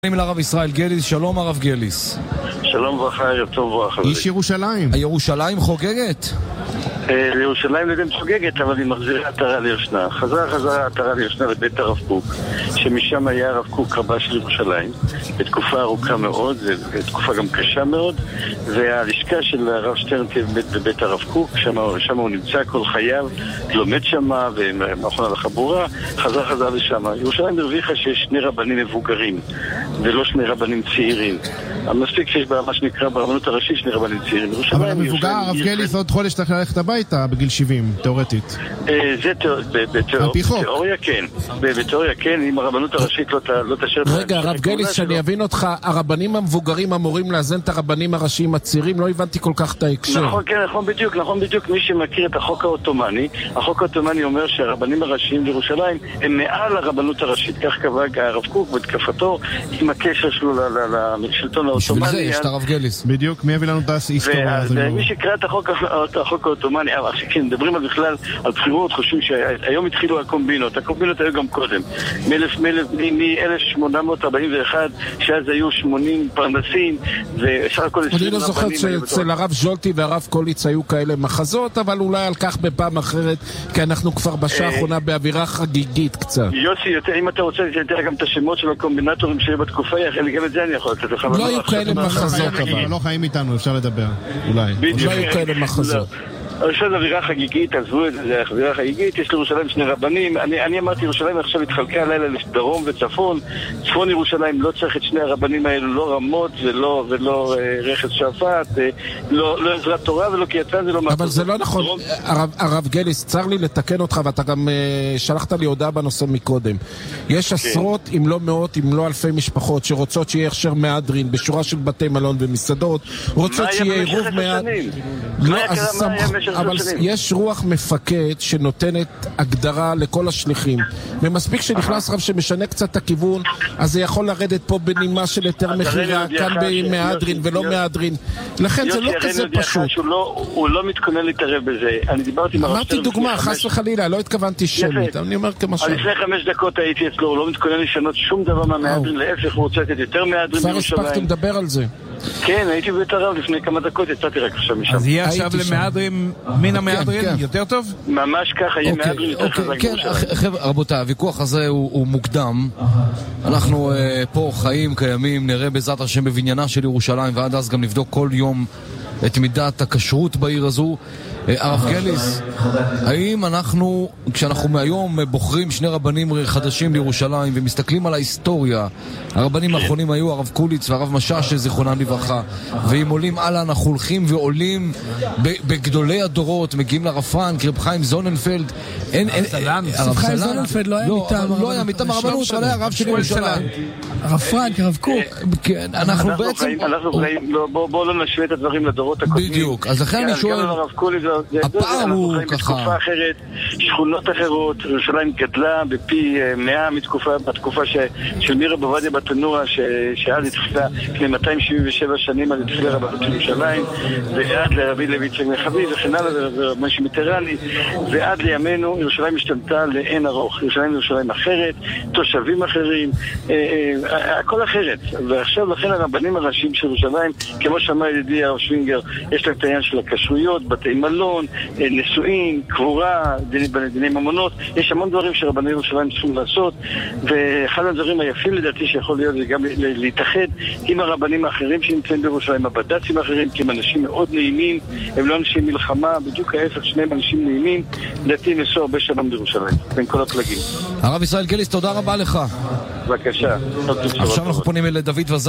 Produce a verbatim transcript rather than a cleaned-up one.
לרב ישראל גליס. שלום הרב גליס. שלום וברכה, ערב טוב וברכה. איש ירושלים. ירושלים חוגגת? לירושלים לא יודעים חוגגת, אבל היא מחזירה עטרה ליושנה. חזרה חזרה עטרה ליושנה לבית הרב קוק, שמשם היה הרב קוק רבה של ירושלים בתקופה ארוכה מאוד, בתקופה גם קשה מאוד, והלשכה של הרב שטרן תהיה בבית הרב קוק, שם הוא נמצא כל חייו, לומד שם ומאחרונה לחבורה, חזרה חזרה לשם. ירושלים הרוויחה שיש שני רבנים מבוגרים ולא שני רבנים צעירים. המספיק שיש מה שנקרא ברבנות הראשית שני רבנים צעירים. אבל המבוגר הרב גליס עוד חודש צריך ללכת הביתה בגיל שבעים, תיאורטית. זה בתיאוריה כן. בתיאוריה כן, אם הרבנות הראשית לא תאשר... רגע, הרב גליס, שאני אבין אותך, הרבנים המבוגרים אמורים לאזן את הרבנים הראשיים הצעירים, לא הבנתי כל כך את ההקשר. נכון, כן, נכון בדיוק, נכון בדיוק. מי שמכיר את החוק האוטומני, החוק האוטומני אומר שהרבנים הראשיים בירושלים הם מעל הרבנות הראשית, כך קבע הרב קוק בתקפתו עם הקשר שלו לשלטון האוטומני. בשביל זה יש את הרב גליס. בדיוק, מי הביא לנו את ההיסטוריה? ומי שקרא את החוק האוטומני, כן, מדברים על בכלל על בחירות, חושבים שהיום התחילו הקומבינות, הקומבינות היו גם קודם, מ-אלף שמונה מאות ארבעים ואחת, שאז היו שמונים פרנסים, ושאר הכל... אני לא זוכר שאצל הרב ז'ולטי והרב קוליץ היו כאלה מחזות, אבל אולי על כך בפעם אחרת, כי אנחנו כבר בשעה האחרונה באווירה חגיגית קצת. יוסי, אם אתה רוצה לתת גם את השמות של הקומבינטורים שהיו בתקופה, גם את זה אני יכול לתת לך. לא היו כאלה מחזות, אבל לא חיים איתנו, אפשר לדבר, אולי. לא היו כאלה מחזות. עכשיו זה אווירה חגיגית, עזבו את זה, זה אווירה חגיגית, יש לירושלים שני רבנים, אני, אני אמרתי ירושלים עכשיו התחלקה הלילה לדרום וצפון, צפון ירושלים לא צריך את שני הרבנים האלו, לא רמות ולא, ולא אה, רכס שפט, אה, לא, לא עזרת תורה ולא קייצן, זה לא... אבל זה לא נכון, דרום... הרב, הרב גליס, צר לי לתקן אותך, ואתה גם אה, שלחת לי הודעה בנושא מקודם. יש כן. עשרות, אם לא מאות, אם לא אלפי משפחות שרוצות שיהיה הכשר מהדרין בשורה של בתי מלון ומסעדות, רוצות שיהיה עירוב מהדרין. לא, אז סמך... אבל יש רוח מפקד שנותנת הגדרה לכל השליחים, ומספיק שנכנס רב שמשנה קצת את הכיוון, אז זה יכול לרדת פה בנימה של יותר מחירה כאן במהדרין ולא מהדרין, לכן זה לא כזה פשוט. הוא לא מתכונן להתערב בזה. אמרתי דוגמה, חס וחלילה, לא התכוונתי שמית, אני אומר כמשל. לפני חמש דקות הייתי אצלו, הוא לא מתכונן לשנות שום דבר מהמהדרין, להפך הוא רוצה לתת יותר מהדרין בירושלים. כבר הספקתם לדבר על זה. כן, הייתי בבית הרב לפני כמה דקות, יצאתי רק עכשיו משם. אז יהיה עכשיו למהדרין, מן המהדרין, יותר טוב? ממש ככה, יהיה מהדרין יותר חזק. כן, רבותיי, הוויכוח הזה הוא מוקדם. אנחנו פה חיים, קיימים, נראה בעזרת השם בבניינה של ירושלים, ועד אז גם נבדוק כל יום את מידת הכשרות בעיר הזו. הרב גליס, האם אנחנו, כשאנחנו מהיום בוחרים שני רבנים חדשים לירושלים ומסתכלים על ההיסטוריה, הרבנים האחרונים היו הרב קוליץ והרב משאש זיכרונם לברכה, ואם עולים הלאה אנחנו הולכים ועולים בגדולי הדורות, מגיעים לרב פרנק, רב חיים זוננפלד, הרב חיים זוננפלד לא היה מטעם לא היה מטעם הרבנות, אבל היה הרב של ירושלים, הרב פרנק, הרב קוק. אנחנו בעצם בואו לא נשווה את הדברים לדורות הקודמים. בדיוק, אז לכן אני שואל, הפער הוא ככה. בתקופה אחרת, שכונות אחרות, ירושלים גדלה בפי מאה מתקופה, בתקופה של מירה בוודיה בתנוע, שאז התחילה לפני מאתיים שבעים ושבע שנים, אז התחילה רבנות ירושלים, ועד לרבי לוי יצחק מחביב וכן הלאה, ומשהו מיטרני, ועד לימינו ירושלים השתנתה לאין ארוך. ירושלים ירושלים אחרת, תושבים אחרים, הכל אחרת. ועכשיו לכן הרבנים הראשיים של ירושלים, כמו שאמר ידידי הרב שווינגר, יש להם את העניין של הכשרויות, בתי מלון, נישואין, קבורה, דיני ממונות, יש המון דברים שרבני ירושלים צריכים לעשות, ואחד הדברים היפים לדעתי שיכול להיות זה גם להתאחד עם הרבנים האחרים שנמצאים בירושלים, הבד"צים האחרים, כי הם אנשים מאוד נעימים, הם לא אנשים מלחמה, בדיוק ההפך, שניהם אנשים נעימים, לדעתי נסו הרבה שלום בירושלים, בין כל הפלגים. הרב ישראל גליס, תודה רבה לך. בבקשה. עכשיו אנחנו פונים אל דוד וזר.